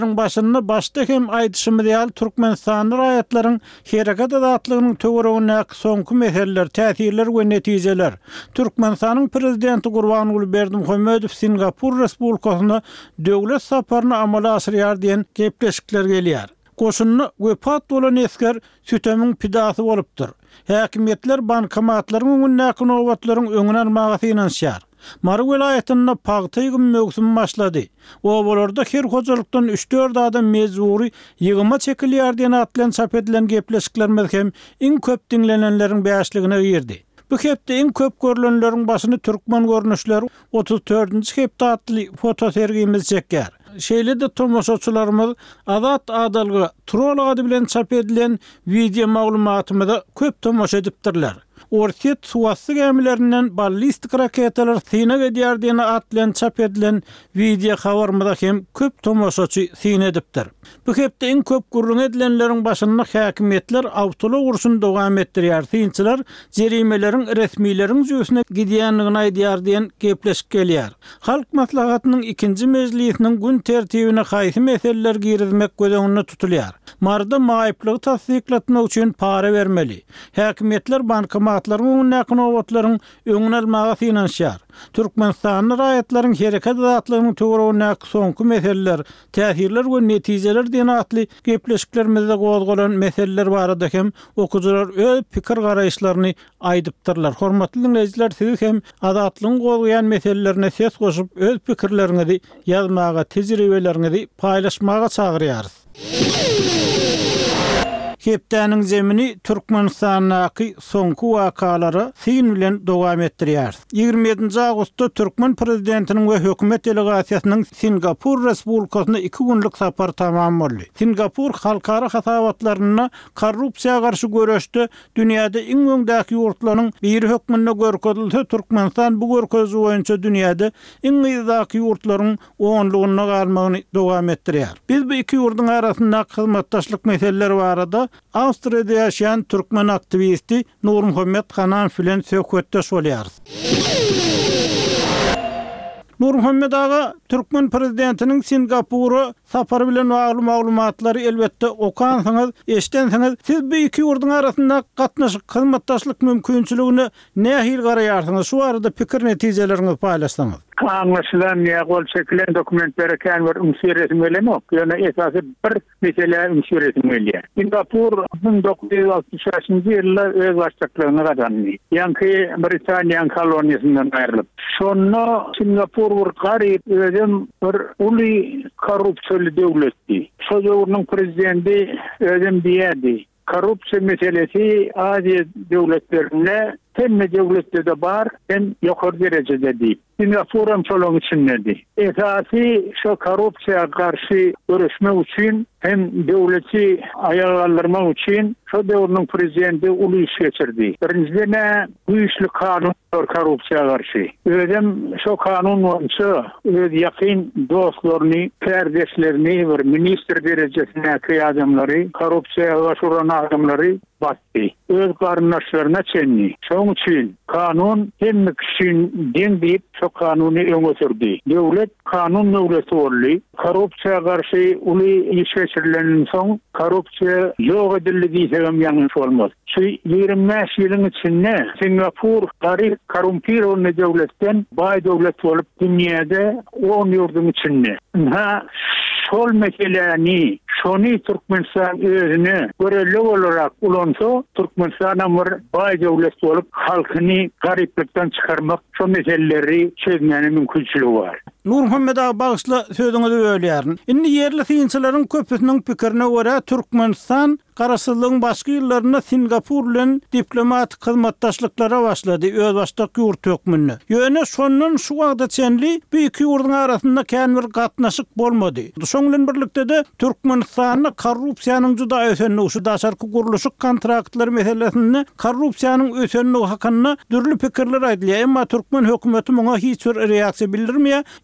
başını başta hem aýdyşymy diýal Türkmenistan raýatlaryň hereket adatlygynyň töweregine soňky meseleler, täsirler we netijeler. Türkmenistanyň prezidenti Gurbanuly Berdimuhammedow Singapur Respublikasyna döwlet saparyny amala asyrýar diýen gepleşikler gelýär. Goşuny wepat bolan esker sütemiň pidasy bolupdyr. Häkimetler bankomatlaryň we näkinowatlaryň öňüne almagy synanýar. Mary welaýatyna pagtyygym mögsüm başlady. O bolarda her hojalykdan 3-4 adam mezuri ýygyma çekilýär diýen atlan çap edilen gepleşikler hem iň köp dinlenenleriň bäşligine girdi. Bu hepde iň köp görülenleriň başyny türkmen görnüşleri 34-nji hepde atly foto sergimiz çekýär. Şeýle de tomoşaçylarymyz Azat Adalga Troll ady bilen çap edilen video maglumatymy da köp tomoşa edipdirler. Orset suwasy gemilerinden ballistik raketalar syna edýär diýen atlan çap edilen video habarmyda hem köp tomoşaçy syna edipdir. Bu hepde iň köp gurrun edilenleriň başyna häkimetler awtola urşun dowam etdirýär. Synçylar jerimelerin resmiýetiň jüýsüne gidýänligini aýdýar diýen gepleşik gelýär. Halk maslahatynyň 2-nji mejlisiniň gün tertibine haýsy meseleler girizmek gözüňde tutulýar. Marda maýyplygy tasdiklatmak üçin para bermeli. Häkimetler bankomatlaryň we näkinowatlaryň öňüne almagy synanýar. Türkmenistan raýatlaryň hereket adatlygynyň töweregine soňky meseleler, täsirler we netijeler diýen atly gepleşiklerimizde gozgolan meseleler barada hem okuwçylar öz pikir garaýşlaryny aýdypdyrlar. Hormatly dinleýijiler, siz hem adatlygyň gozgoýan meselelerine ses goşup öz pikirleriňizi ýazmaga, tejribeleriňizi paýlaşmaga çagyrýarys. Hepdäniň zemini Türkmenistanyň soňky wakalary syn bilen dowam etdirýär. 27 awgustda Türkmen prezidentiniň we hökümet delegasiýasynyň Singapur Respublikasyna 2 günlük sapar tamam boldy. Singapur halkara hasabatlaryna korrupsiýa garşy görüşde dünýäde iň öňdäki ýurtlaryň bir hökmünde görkezilse Türkmenistan bu görkezi boýunça dünýäde iň ýyzdaky ýurtlaryň oňlugyna galmagyny dowam etdirýär. Biz bu iki ýurduň arasynda hyzmatdaşlyk meselelleri barada Awstriýada ýaşaýan türkmen aktivisti Nurmuhammed Hanan bilen söhbetdeş bolýarys. Nurmuhammed aga Türkmen prezidentiniň Singapura sapary bilen bagly maglumatlary elbetde okansyňyz, eşdensiňiz, siz bu iki ýurduň arasynda gatnaşyk hyzmatdaşlyk mümkinçiligine nähil garaýarsyňyz? Şu arada pikir netijeleriňizi paýlaşsaňyz. Anlaşılan ýa-da çekilen dokumentlere kan bir umsir etmelenok. Ýöne esasy bir mesele umsir etmelýär. Singapur 1960-njy ýylda öz başçylygyny gazandy. Ýa-ki Britaniýanyň koloniýasyndan aýrylyp. Şonu Singapur bir garyp özüm bir uly korrupsiýaly döwletdi. Şo döwrüň prezidenti özüm diýerdi. Korrupsiýa meselesi Aziýa döwletlerinde temme devletlerde bar, hem yukarı derecede değil. Singapur'un çoluğun içindeydi. Esası şu korrupsiya karşı görüşme için hem devleti ayarlandırmak için şu devletin prezidenti ulu iş geçirdi. Birincide bu işli kanun var korrupsiya karşı. Özüm şu kanun olsa öz yakın dostlarını, kardeşlerini ve minister derecesindeki adamları, korrupsiya başvuran adamları battı. Öz karınlaşlarına çenli. Şoň üçin kanun hem kişinin den deyip şu kanunu öňe sürdi. Devlet kanun devleti boldy. Korrupsiya karşı uly iş geçirilen soň korrupsiya ýok edildi diýsem ýalňyş bolmaz. Şu 25 ýylyň içinde Singapur garyp korrumpirowan devletden baý devlet bolup dünýäde 10 ýurduň içinde. Şol meseleni, şonu Türkmenistan özüne göreli olarak ulansa, Türkmenistan'a bir baý devlet bolup halkyny garyplikden çıkarmak, şu meseleleri çözmeni mümkinçiligi var. Nurmuhammed ağa bağışla sözüňizi bölýärin. Indi yerli synçylaryň köpüsiniň pikirine görä Türkmenistan garaşsyzlygyň başky ýyllaryna Singapur bilen diplomatik hyzmatdaşlyklara başlady öz başdaky ýurt hökmünde. Ýöne şondan şu wagtda çenli bu iki ýurduň arasynda kän bir gatnaşyk bolmady. Şoň bilen birlikde de Türkmenistanyň korrupsiýanyň juda ösenligi, şu daşarky guruluşyk kontraktlar meselesinde korrupsiýanyň ösenligi hakynda dürli pikirler aýdylýar. Emma Türkmen hökümeti muňa hiç bir reaksiýa bildirmeýär.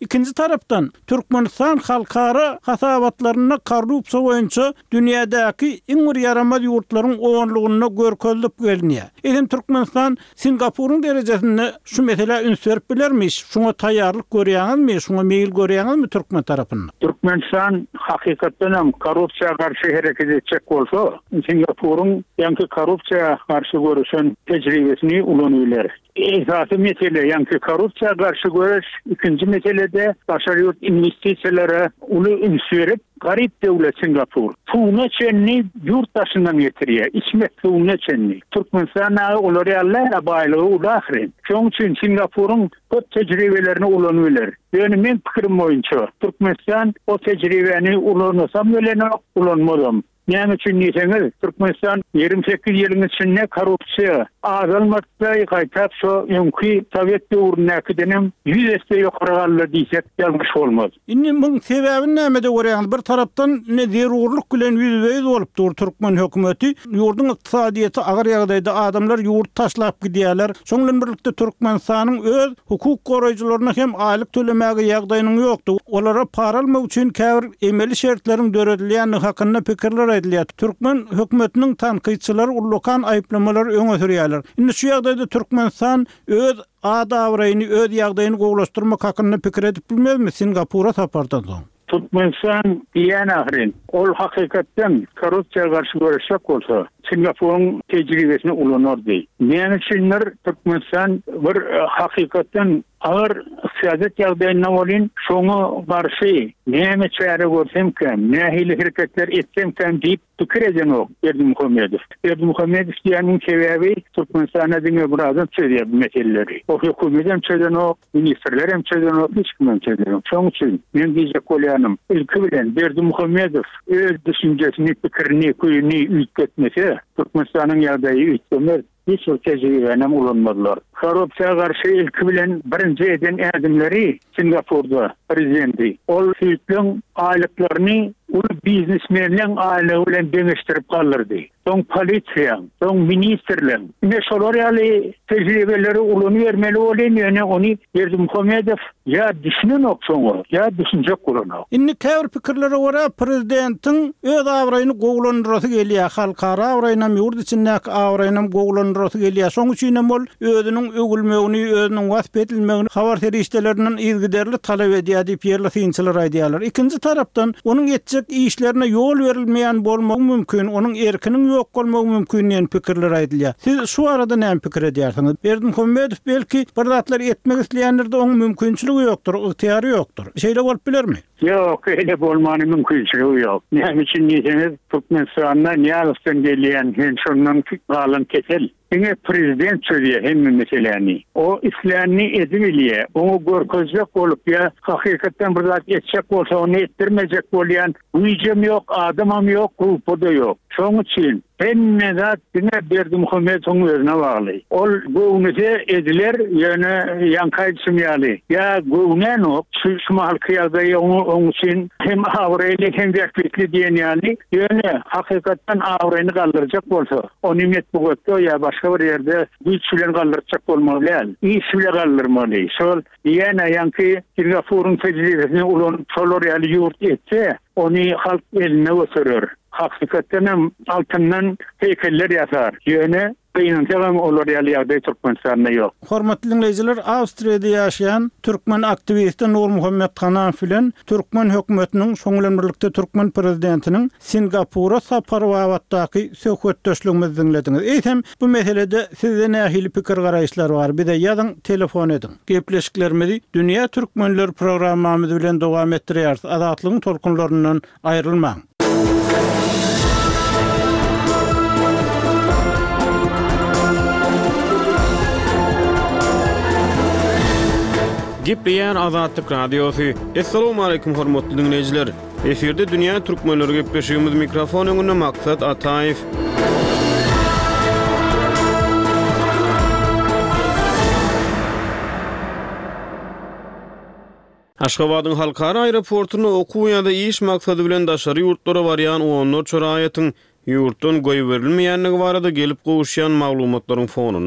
ikinji tarapdan Türkmenistan halkara hasabatlaryna korrupsiya boýunça dünýädäki iň bir ýaramaz ýurtlaryň oňlugyna görkezlip gelýär. Edim Türkmenistan Singapuryň derejesinde şu mesele ünsürip bilermiş. Şuna taýýarlyk görýäňizmi? Şuna meýil görýäňizmi Türkmen tarapyndan? Türkmenistan hakykatdan hem korrupsiýaga garşy hereket etjek bolsa, Singapuryň ýanky korrupsiýaga garşy görüşen tejribesini ulanyýar. Esasy mesele ýanky korrupsiýaga garşy görüş, ikinji meselede başary ýurt investisiýalary uly ünsürip garip devlet Singapur. Suwuna çenni yurttaşyndan getirýär. İçmek suwuna çenni. Türkmenistan olary alla baýlygy ulahry. Şoň üçin Singapuryň köp tejribelerini ulanýarlar. Ýöne men pikirim boýunça Türkmenistan o tejribeni ulanmasam bilen ulanmadym. Näme üçin diýseniz, Türkmenistan 28 ýylyň içinde korrupsiýa azalmakda gaýtap şo ýönki Sowet döwründäkidenem 100 ýokary gallar diýsek ýalňyş bolmaz. Indi bu sebäbi nämede görýäňiz? Bir tarapdan ne zerurluk bilen ýüzbeýiz bolup dur Türkmen hökümeti. Ýurdun ykdysadyýaty agyr ýagdaýda adamlar ýurt taşlap gidýärler. Şoňlan birlikde Türkmenistanyň öz hukuk goraýjylaryna hem aýlyk tölemäge ýagdaýynyň ýokdy. Olara para almak üçin käbir emeli şertleriň döredilýäni hakynda pikirler edilýär. Türkmen hökümetiniň tanqidçilary ullukan aýplamalary öňe sürýärler. Indi şu ýagdaýda Türkmenistan öz adawraýyny, öz ýagdaýyny gowlaşdyrmak hakynda pikir edip bilmezmi Singapura sapardan soň? Türkmenistan diýen ahrin, ol hakykatdan korrupsiýaga garşy görüşek bolsa, Singapuryň tejribesini ulanardy. Näme üçindir Türkmenistan bir hakykatdan agyr syýasat ýagdaýyna bolyn, şoňa garşy näme çäre görsem, nähili hereketler etsem diýip pikir edenok Berdimuhammedow. Berdimuhammedow diýeniň sebäbi Türkmenistana diňe birazdan çöýýär bu meseleleri. O hökümetem çöýdenok, ministrlerem çöýdenok, hiç kimem çöýdenok. Şoň üçin men diýjek bolýanym, ilki bilen Berdimuhammedow öz düşünjesini, pikirini, köýüni üýtgetmese, Türkmenistanyň ýagdaýy üýtgemer. Hiç o tecrübenem ulanmadılar. Korrupsiýaga garşy ilki bilen birinji eden adamlary Singapurda prezidenti. Ol süýtleň aýlyklaryny ulu biznesmenleň aýlygy bilen deňeşdirip galdyrdy. Soň polisiýa, soň ministrler. Ne şolar ýaly tejribeleri ulanýarmeli bolen ýöne ony Berdimuhammedow ýa düşünenok soňa, ýa düşünjek bolanok. Indi käbir pikirlere görä prezidentiň öz awraýyny gowlandyrasy gelýär. Halkara awraýynam ýurt içindäki awraýynam gowlandyrasy gelýär. Şoň üçin bol özüniň ögülmegini, özüniň wasp edilmegini habar terişdelerinden ilgiderli talep edýär diýip ýerli synçylar aýdýarlar. İkinji tarapdan onuň etjek işlerine ýol berilmeýän bolmagy mümkin, onuň erkiniň ýok bolmagy mümkin diýen pikirler aýdylýar. Siz şu arada näme pikir edýärsiňiz? Berdimuhammedow belki bir zatlar etmek isleýänlerde onuň mümkinçiligi ýokdur, ygtyýary ýokdur. Şeýle bolup bilermi? Yok, öyle bolmany mümkinçiligi ýok. Näme üçin diýseniz, Türkmenistanda ýalysdan gelýän hem şondan galyn kesel. Ine prezident söylüyor hem meseleni. O islerini edilýär. Onu görkezjek bolup ya hakikaten bir zat etjek bolsa onu ettirmejek bolýan güýjem ýok, adamam ýok, grupa da ýok. Şoň üçin hemme zat dine Berdimuhammedow özüne bagly. Ol göwnüse ediler ýöne ýankaýsymýaly. Ya göwnän şu halky ýagdaýy onuň üçin hem awraýly hem wekitli diýen ýaly ýöne hakikaten awraýyny galdyrjak bolsa, ony met bugutda ýa başga bir ýerde güýçlen galdyrjak bolmaly. İşle galdyrmaly. Şol ýene ýanky Singapuryň tejribesini ulan şolar ýaly ýurt etse, ony halk eline götürür. Hakikaten altından heykeller ýasar. Ýöne beýnentegem olar ýaly ýagdaý Türkmenistanda ýok. Hormatly dinleýijiler, Awstriýada ýaşaýan türkmen aktivisti Nur Muhammed Hanan bilen Türkmen hökümetiniň şoňlan birlikde Türkmen prezidentiniň Singapura sapary wagtdaky söhbetdeşligimizi dinlediňiz. Eýsem bu meselede sizde nähili pikir garaýşlar bar? Bir de ýazyň, telefon edin. Gepleşiklerimizi Dünýä Türkmenleri programmamyz bilen dowam etdirýäris. Azatlygyň tolkunlaryndan aýrylmaň. Gepleyen Azatlyk Radiosu. Assalamu alaykum hormatly dinleýijiler. Eferde Dünýä Türkmenleri gepleşigimiz mikrofon öňünde Maksat Ataýew. Aşgabatyň halkara aeroportuny okuw ýa-da iş maksady bilen daşary ýurtlara barýan onlarça raýatyň ýurtdan goýup berilmeýänligi barada gelip gowuşýan maglumatlaryň fonuny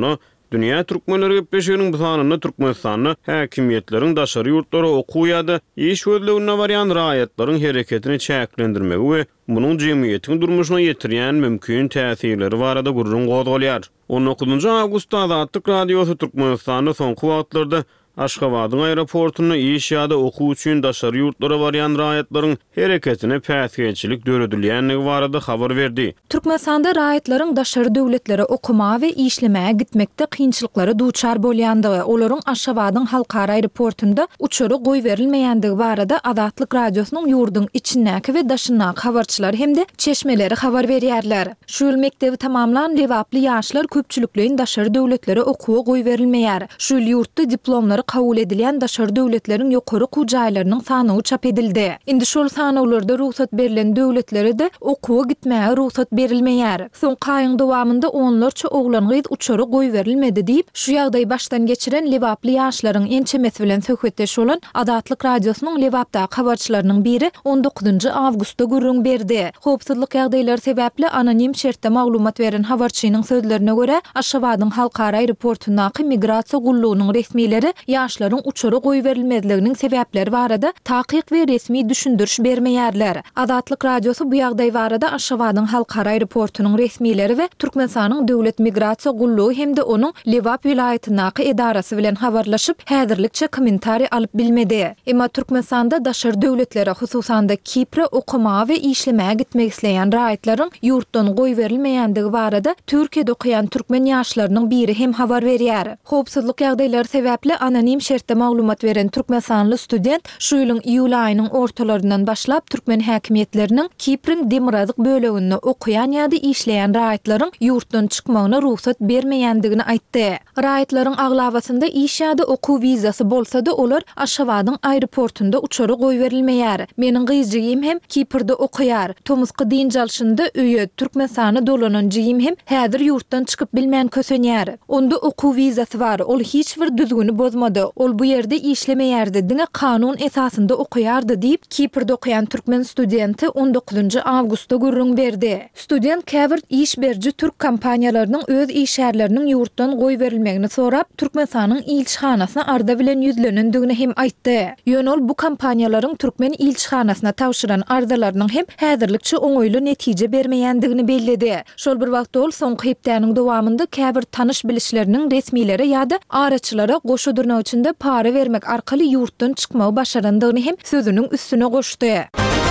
Dünya türkmenleri gepleşiginiň bu sanyny Türkmenistanyň häkimetleriň daşary ýurtlara okuw ýa-da iş gözlegine barýan raýatlaryň hereketini çäklendirmegi we munyň jemgyýetiň durmuşyna ýetirýän mümkin täsirleri barada gurrun gozgalýar. 19 awgustda Azatlyk Radiosu Türkmenistanyň soňky wagtlarda Aşgabatyň aeroportuny iş ýa-da okuw üçin daşary ýurtlara barýan raýatlaryň hereketine päsgeçilik döredilýänligi barada habar berdi. Türkmenistanda raýatlaryň daşary döwletlere okuma we işlemäge gitmekde kynçylyklary duçar bolýandygy, olaryň Aşgabatyň halkara aeroportunda uçury goý berilmeýändigi barada Azatlyk Radiosynyň ýurduň içindäki we daşyndaky habarçylar hemde çeşmeleri habar berýärler. Şu ýyl mektebi tamamlan lewaply ýaşlar köpçüliklerin daşary döwletlere okuwa goý berilmeýär. Şu ýyl ýurtda diplomlary kabul edilen daşary döwletleriň ýokary kujaýlarynyň sanyny çap edildi. Indi şol sanawlarda ruhsat berilen döwletlere de okuwa gitmäge ruhsat berilmeýär. Soňky aýyň dowamında onlarça oglan-gyz uçary goý berilmedi diýip, şu ýagdaýy başdan geçiren lewaply ýaşlaryň ençemesi bilen söhbetdeş bolan Azatlyk Radiosynyň lewapdaky habarçylarynyň biri 19 awgustda gurrun berdi. Howpsuzlyk ýagdaýlary sebäpli anonim şertde maglumat beren habarçynyň sözlerine görä, Aşgabatyň halkara aeroportundaky migrasiýa gullugynyň resmileri ýaşlaryň uçary goý berilmezliginiň sebäpleri barada takyk we resmi düşündürüş bermeýärler. Azatlyk Radiosu bu ýagdaý barada Aşgabatyň halkara aeroportunyň resmileri we Türkmenistanyň döwlet migrasiýa gullugy hemde onuň Lewap vilayatynaky edarasy bilen habarlaşyp, häzirlikçe kommentari alyp bilmedi. Emma Türkmenistanda daşary döwletlere, hususanda Kipre okuma we işlemäge gitmek isleýän raýatlaryň ýurtdan goý berilmeýändigi barada Türkiýede okuyan türkmen ýaşlarynyň biri hem habar berýär. Howpsuzlyk ýagdaýlary sebäpli anonim şertde maglumat beren türkmensanly student şu ýylyň iýul aýynyň ortalaryndan başlap türkmen häkimetleriniň Kipriň Demirazlyk böleginde okuyan ýa-da işleýän raýatlaryň ýurtdan çykmagyna ruhsat bermeýändigini aýtdy. Raýatlaryň aglabasynda iş ýa-da okuw wizasy bolsa-da olar Aşgabatyň aeroportunda uçary goý berilmeýär. Meniň gyzjygym hem Kiprde okuýar. Tomuska diň jalşynda öýe Türkmenistany dolanan jygym hem häzir ýurtdan çykyp bilmän kösenýär. Onda okuw wizasy bar, ol hiç bir düzgüni bozmady. Ol bu ýerde işlemeýärdi, diňe kanun esasynda okuýardy diýip Kiprde okuyan türkmen studenti 19 awgustda gurrun berdi. Student käbir iş berji türk kompaniýalarynyň öz işärleriniň ýurtdan goý berilmegini sorap, Türkmenistanyň ilçihanasyna arda bilen ýüzlenendigini hem aýtdy. Ýöne bu kompaniýalaryň türkmen ilçihanasyna tawşyran ardalarynyň hem häzirlikçe oňoýly netije bermeýändigini belledi. Şol bir wagtda ol soňky hepdäniň dowamında käbir tanyş bilişleriniň resmileri ýa-da araçylara goşudurnak üçin para vermek arkaly ýurtdan çykmagy başarandygyny hem sözüniň üstüne goşdy.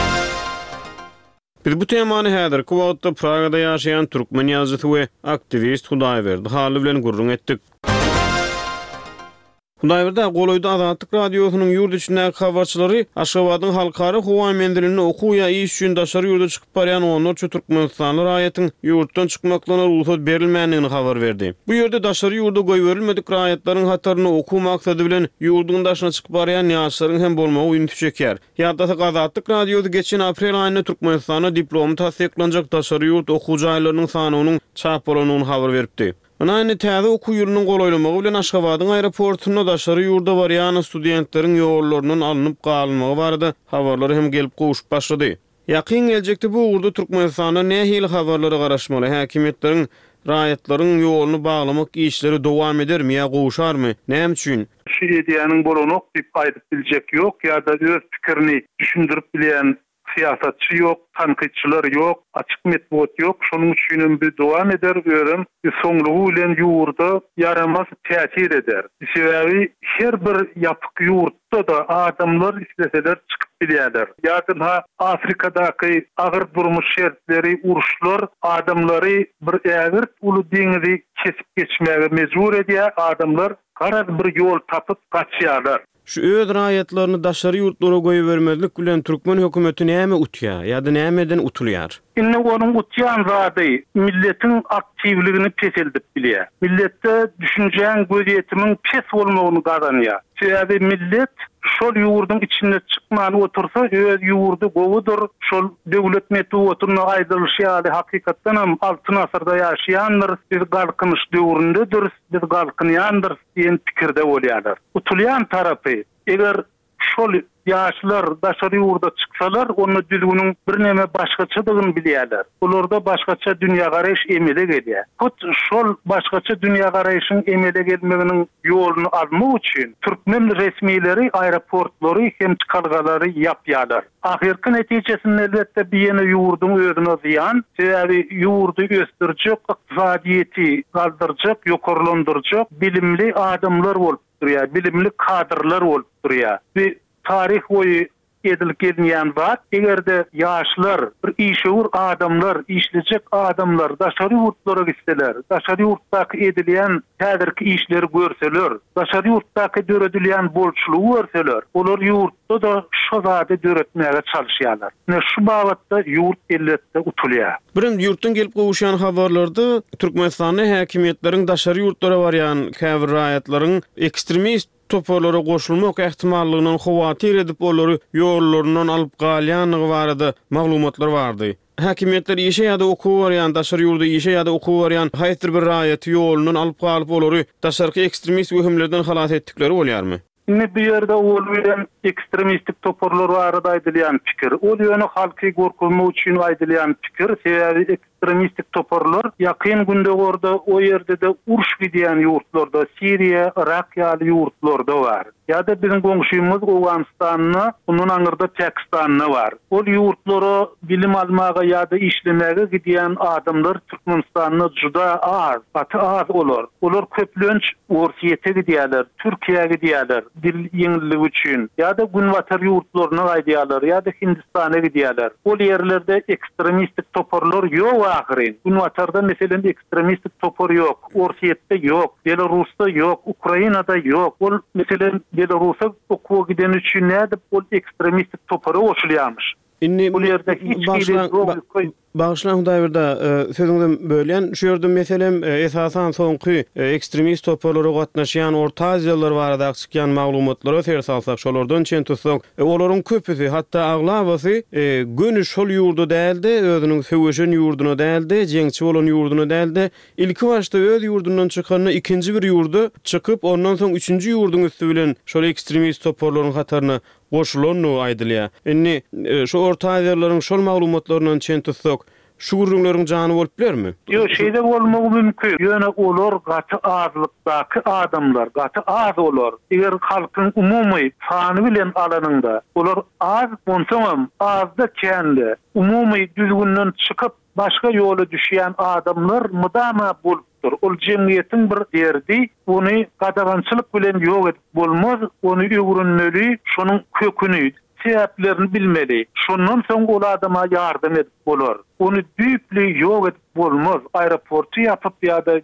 Biz bu temany häzirki wagtda Pragada ýaşaýan türkmen ýazgysy we aktivist Hudaýberdi haly bilen gurrun etdik. Hudaýberdi Goloýda Azatlyk Radiosynyň ýurt içindäki habarçylary Aşgabatyň halkara howa mendilini okuw ýa iş üçin daşary ýurda çykyp barýan onlarça türkmenstanly raýatyň ýurtdan çykmaklaryna ruhsat berilmändigini habar berdi. Bu ýerde daşary ýurda goý berilmedik raýatlaryň hataryny okuw maksady bilen ýurduň daşyna çykyp barýan ýaşlaryň hem bolmagy uýun çekýär. Ýa-da Azatlyk Radiosu geçen aprel aýynda Türkmenistana diplom tasdiklanjak daşary ýurt okuw jaýlarynyň sanynyň çap bolanyny habar beripdi. Ana täze okuw ýurdunyň golaýlamagy bilen Aşgabatyň aeroportuna daşary ýurda barýan studentleriň ýollarynyň alınıp galmagy barada habarlar hem gelip gowuşup başlady. Ýakyn geljekde bu ugurda Türkmenistana nähili habarlary garaşmaly, häkimetleriň raýatlaryň ýolunu baglamak işleri dowam edermi ýa gowuşarmy? Näme üçin? Şu ideýanyň bolanyk diýip aýdyp biljek ýok, ýa-da öz pikirini düşündirip bilen siyasatçı yok, tanqidçiler yok, açık metbut yok. Şonun üçin bir dowam eder görüm. Soňlugy bilen ýurda yaramaz täsir eder. Sebäbi her bir ýapyk ýurtda da adamlar isleseler çykyp bilýärler. Ýa-da Afrikadaky agyr durmuş şertleri, uruşlar adamlary bir ägir uly deňizi kesip geçmäge mejbur edýär. Adamlar garaz bir ýol tapyp gaçýarlar. Şu öz raýatlaryny daşary ýurtlara goý bermezlik bilen türkmen hökümeti näme utýar ýa-da nämeden utulýar? Inne onun utýan zady milletiň aktivligini peselidip bilýär. Milletde düşünjän gözetimiň pes bolmagyny gazanýar. Sebäbi millet şol ýurduň içinde çykmany otursa öz ýurdu gowudur. Şol döwlet metoduna aýdylýar. Hakykatdan hem altyn asyrda ýaşaýanlar, biz galkynyş döwründedir, biz galkynýandyr diýen pikirde bolýarlar. Utulýan tarapy eger şol yaşlar daşary ýurda çyksalar, onu düzgünün bir näme başgaçadygyny bilýärler. Olarda başgaça dünýä garaýyş emele gelýär. Hut şol başgaça dünýä garaýyşyň emele gelmeginiň ýoluny almak üçin türkmen resmileri aeroportlary hem çykalgalary ýapýarlar. Ahirki netijesinde elbette bir ýene ýurdun özüne ziyan, sebäbi ýurdu östürjek, ykdysadyety galdyrjak, ýokarlandyrjak bilimli adamlar bolup durýar, bilimli kadrlar bolup durýar. Bir tarih boyu edilip gelmeyen zat, egerde yaşlar, bir işevur adamlar, işleyecek adamlar daşary ýurtlara gitseler, daşary ýurtdaky edilen täzirki işleri görseler, daşary ýurtdaky döredilen bolçulugy görseler, olar ýurtda da şo zady döretmäge çalışýarlar. Ne şu bagatda ýurt elletde utulýar. Birim ýurtdan gelip gowuşan habarlarda Türkmenistanyň häkimetleriň daşary ýurtlara barýan käbir raýatlaryň ekstremist toporlara goşulmak ehtimallygynyň hawatyr edip olary ýollaryndan alyp galýanyny barada maglumatlar bardy. Häkimetler işe ýa-da okuw barýan daşary ýurda işe ýa-da okuw barýan haýyr bir raýaty ýolundan alyp galyp olary daşarky ekstremist wehimlerden halat etdikleri bolýarmy? Ne bir yerde ol bilen ekstremistik toporlar barada aýdylýan pikir. Ol ýöne halky gorkulmak üçin aýdylýan pikir. Sebäbi ekstremistik toporlar ýakyn günde orada o ýerde de uruş gidýän ýurtlarda, Siriýa, Irak ýaly ýurtlarda bar. Ýa-da bizim goňşymyz Owganistanyna, onuň aňyrda Pakistanyna bar. Ol ýurtlara bilim almaga ýa-da işlemege gidýän adamlar Türkmenistanyna juda az, az olar. Olar köplünç Orsiýete gidýärler, Türkiýe'ye gidýärler. Dil ýeňiligi üçin ýa-da günwatar ýurtlaryna gaýdýarlar ýa-da Hindistana gidýärler. Ol ýerlerde ekstremistik toporlar ýok ahyry. Günwatarda meselen ekstremistik topor ýok, Orsiýetde ýok, Belarusda ýok, Ukrainada ýok. Ol meselen Belarusa okuwa giden üçin nädip ol ekstremistik topora goşulýarmyş. Bu ýerde hiç Bağışlan Hudaýberda sözüňden bölýän şu ýerde meselem esasan soňky ekstremist toporlara gatnaşýan Orta Aziýalylar barada çykýan maglumatlary ter salsak şolardan çen tutsak olaryň köpüsi hatda aglabasy göni şol ýurda däldi, özüniň söwüşen ýurduna däldi, jeňçi bolan ýurduna däldi. Ilki başda öz ýurdundan çykanyny ikinji bir ýurda çykyp ondan soň üçünji ýurdun üstü bilen şol ekstremist toporlaryň hataryna goşulanyny aýdylýar. Indi şu Orta Aziýalylaryň şol maglumatlarynyň çen tutsak şu gurrunlaryň jany bolup bilermi? Ýok, şeýle bolmagy mümkin. Ýöne olar gaty azlykdaky adamlar, gaty az olar. Eger halkyň umumy sany bilen alanynda olar az bolsaňam azda känli, umumy düzgünden çykyp başga ýola düşýän adamlar mydama bolupdyr. Ol jemgyýetiň bir derdi, ony gadagançylyk bilen ýok edip bolmaz, ony öwrünmeli, şonuň köküni sebäplerini bilmeli. Şondan soň ol adama ýardam edip bolar. Onu düýpli ýok edip bolmaz. Aeroporty ýapyp ýa-da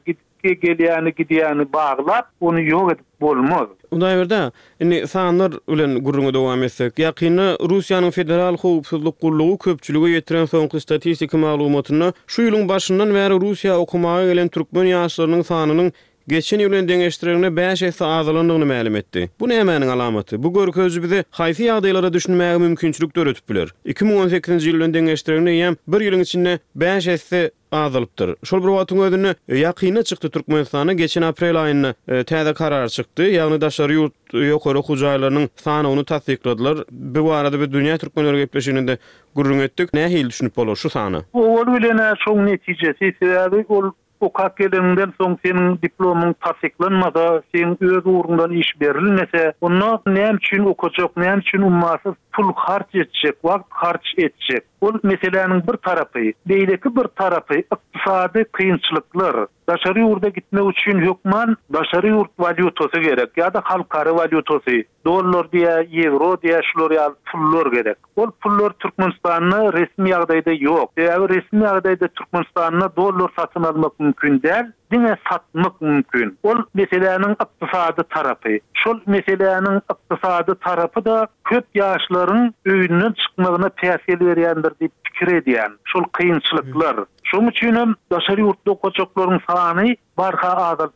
gidýäni baglap, onu ýok edip bolmaz. Hudaýberda, indi sanlar bilen gurrunga dowam etsek, ýakyny Russiýanyň federal howpsuzlyk gullugy köpçüligi ýetiren soňky statistika maglumatyna şu ýylyň başyndan bäri Russiýa okumaga gelen türkmen ýaşlarynyň sanynyň geçen ýylyň deňeşdirigine 5 esse azalandygyny ma'lum etdi. Bu nämäniň alamaty? Bu görkezji bizi haýsy ýagdaýlara düşnmäge mümkinçilik döretip biler. 2018-nji ýylyň deňeşdirigine ýem bir ýylyň içinde 5 esse azalypdyr. Şol bir wagtyň özüne ýakyna çykdy Türkmenistana geçen aprel aýyna täze karar çykdy. Ýagny daşary ýurt ýokary hujaýlarynyň sany onu tasdikladylar. Bu arada bir dünýä türkmenleri gepleşiginde gurrun etdik. Nähil düşünüp bolar şu sany? Ol bilen şoň netijesi sebäbi ol okak gelenden soň senin diplomyň tasdiklanmada, sen öz uğrundan iş berilmese, onu näme üçin okajak, näme üçin ummasız pul harç etjek, wagt harç etjek. Ol meseleniň bir tarapy, beýleki bir tarapy ykdysady kynçylyklar. Daşary ýurda gitmek üçin hökman daşary ýurt valyutasy gerek, ýa-da halkary valyutasy, dollar diýe, euro diýe şular ýa pullar gerek. Ol pullar Türkmenistanyň resmi ýagdaýda ýok. Ýa-da resmi ýagdaýda Türkmenistanyň dollar satyn almak mümkin däl, diňe satmak mümkin. Ol meseleniň ykdysady tarapy. Şol meseleniň ykdysady tarapy da köp ýaşlaryň öýünden çykmagyna täsir berýändir diýip pikir edýän. Şol kynçylyklar. Şoň üçin hem daşary ýurtda okajaklaryň sany barha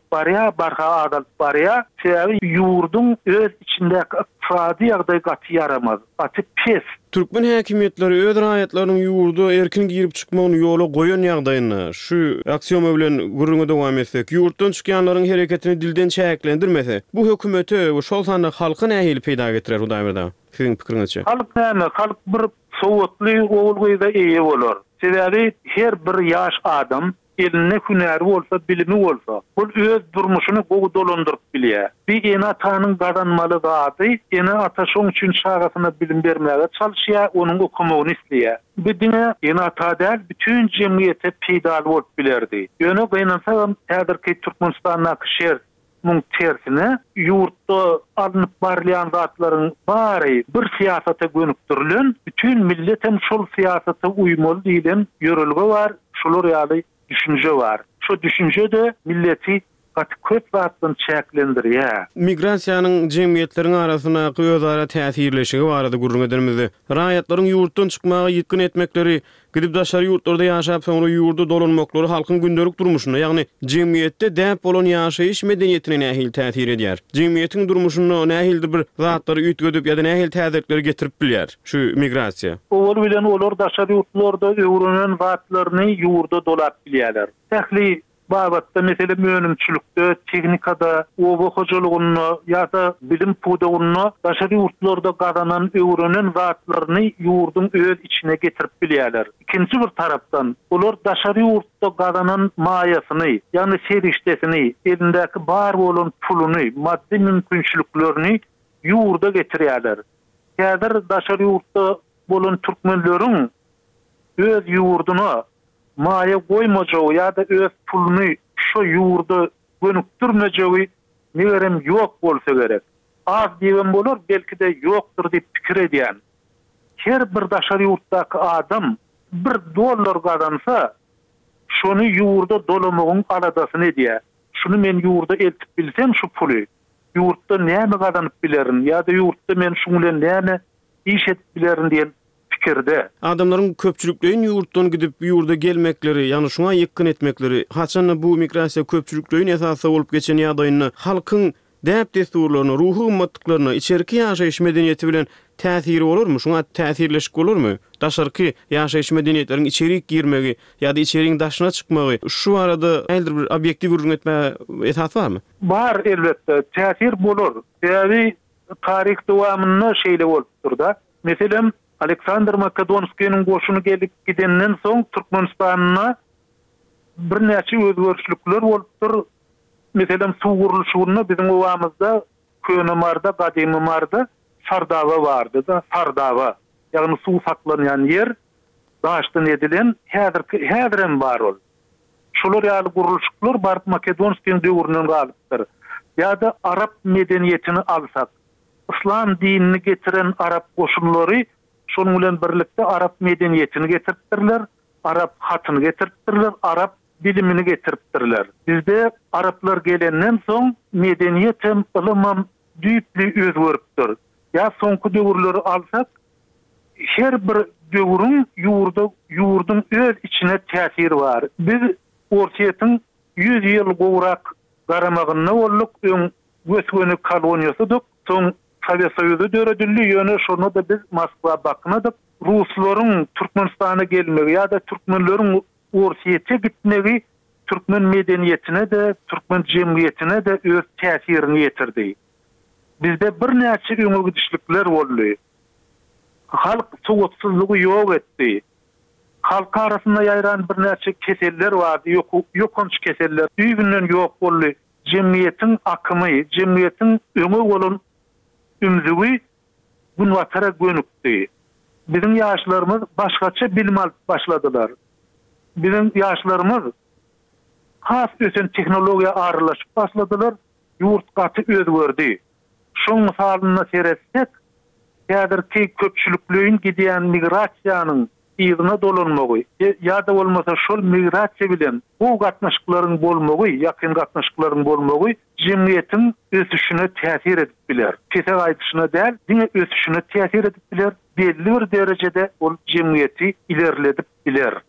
adalyp barýar. Sebäbi ýurdun öz içindäki ykdysady ýagdaý gaty yaramaz. Gaty pes. Türkmen häkimetleri öz raýatlarynyň ýurda erkin girip çykmagyny ýola goýan ýagdaýyna şu aksiýoma bilen gurrunga dowam etsek, ýurtdan çykýanlaryň hereketini dilden çäklendirmese, bu hökümeti şol sanly halky nähili peýda getirer Hudaýberda? Sizin pikiriňizçe? Halk näme? Halk bir sowatly ogulgyda eýe bolar. Sebäbi her bir ýaş adam eline hünäri bolsa, bilimi bolsa, bu öz durmuşyny gowy dolandyryp bilýär. Bir ene atanyň gadanmaly zady, ene ata şoň üçin şagasyna bilim bermäge çalyşýar, onuň okumagyny isleýär. Bu diňe ene ata däl, bütün jemgyýete peýda bolup bilerdi. Ýöne gynansa häzirki Türkmenistanyň şer mung tersine yurtda alınıp barlayan zatlaryň bary bir siyasata gönükdirilen, bütün milletem şol siyasata uymaly diýilen ýörelge bar, şolar ýaly düşünje var. Şu düşünje de milleti köp zatdan çäklendirýär. Migrasiýanyň jemgyýetleriň arasyna özara täsirleşigi barada gurrun edermizdi. Raýatlaryň ýurtdan çykmagy ýetkin etmekleri, gidip daşary ýurtlarda ýaşap soňra ýurda dolanmaklary halkyň gündelik durmuşyna, ýagny jemgyýetde däp bolan ýaşaýyş medeniýetine nähil täsir edýär. Jemgyýetiň durmuşyna nähildir bir zatlary üýtgedip ýa-da nähil täzirlikleri getirip bilýär şu migrasiýa. Ol bilen olar daşary ýurtlarda öwrenen zatlaryny ýurda dolap bilýärler. Tähli babatda mesele müönümçülükde, teknikada, oba hojalygyny ýa-da bilim pudagyny daşary ýurtlarda gadanan öwrenen zatlaryny ýurdun öz içine getirip bilýärler. İkinci bir tarapdan olar daşary ýurtda gadanan maýasyny, ýani serişdesini, elindäki bar bolan puluny, maddi mümkinçiliklerini ýurda getirýärler. Häzir daşary ýurtda bolan türkmenleriň öz ýurduny maýa goýmajagy ýa-da öz puluny şo ýurda gönükdirmejegi negerem ýok bolsa gerek. Az diýen bolar, belki de ýokdur diýip pikir edýän. Her bir daşary ýurtdaky adam $1 gadansa, şonu ýurda dolamagyň aradasyny edýär. Şunu men ýurda eltip bilsem şu puly, ýurtda näme gadanyp bilerin ýa-da ýurtda men şunu bilen näme iş edip bilerin diýen fikirde. Adamlaryň köpçülikleýin ýurtdan gidip ýurda gelmekleri, ýani şuňa ýekkin etmekleri, haçan bu migrasiýa köpçülikleýin esasy bolup geçen ýagdaýyny halkyň däp desturlaryny, ruhy ummatlyklaryny, içerki ýaşaýyş medeniýeti bilen täsiri bolurmy? Şuňa täsirleşik bolurmy? Daşarky ýaşaýyş medeniýetleriň içerik girmegi ýa-da içeriň daşyna çykmagy şu arada eldir bir obyektiw urgun etme esas barmy? Bar elbetde, täsir bolur. Sebäbi taryh dowamyny şeýle bolup durda. Meselem Aleksandr Makedonskiýanyň goşuny gelip gidenden soň Türkmenistanyna bir näçe özgörüşlikler bolupdyr. Meselem suw gurulşyny biziň owamyzda Könemarda, Gadymarda Sardawa bardy da, Sardawa. Ýagny suw saklanýan ýer, daşdan edilen häzirem bar ol. Şolar ýaly gurulşyklar baryp Makedonskiýanyň döwründen galypdyr. Ýa-da Arap medeniýetini alsak, İslam dinini getiren Arap goşunlary şonuň bilen birlikde Arap medeniýetini getiripdirler, Arap hatyny getiripdirler, Arap bilimini getiripdirler. Bizde Araplar gelenden soň medeniýet hem ilmam düýpli özgörüpdir. Ya soňky döwürleri alsak, her bir döwrüň ýurdun öz içine täsiri bar. Biz Orsiýetyň 100 ýyl gowrak garamagyna bolduk, öň göçgeni koloniýasydyk. Soň Sovet Soýuzy döredildi, ýöne şonu da biz Moskwa bakmadyk. Ruslaryň Türkmenistana gelmegi ýa-da türkmenleriň Orsiýete gitmegi türkmen medeniýetine de, türkmen jemgyýetine de öz täsirini ýetirdi. Bizde bir näçe öňe gidişlikler boldy. Halk sowatsyzlygy ýok etdi. Halk arasynda ýaýran bir näçe keseller bardy, ýokunç keseller düýbinden ýok boldy. Jemgyýetiň akymy, jemgyýetiň öňe bolan ümzügi günwatara gönükdi. Bizim ýaşlarymyz başgaça bilim alyp başladylar. Bizim ýaşlarymyz has ösen teknologiýa aralaşyp başladylar. Ýurt gaty özgördi. Şoň misalyna seretsek, häzirki köpçülikleýin gidýän migrasiýanyň ýygyna dolanmagy ýa-da bolmasa şol migrasiýa bilen bu gatnaşyklaryň bolmagy, ýakyn gatnaşyklaryň bolmagy jemgyýetiň ösüşine täsir edip biler. Kese gaýdyşyna däl, diňe ösüşine täsir edip biler. Belli bir derejede ol jemgyýeti ilerledip biler.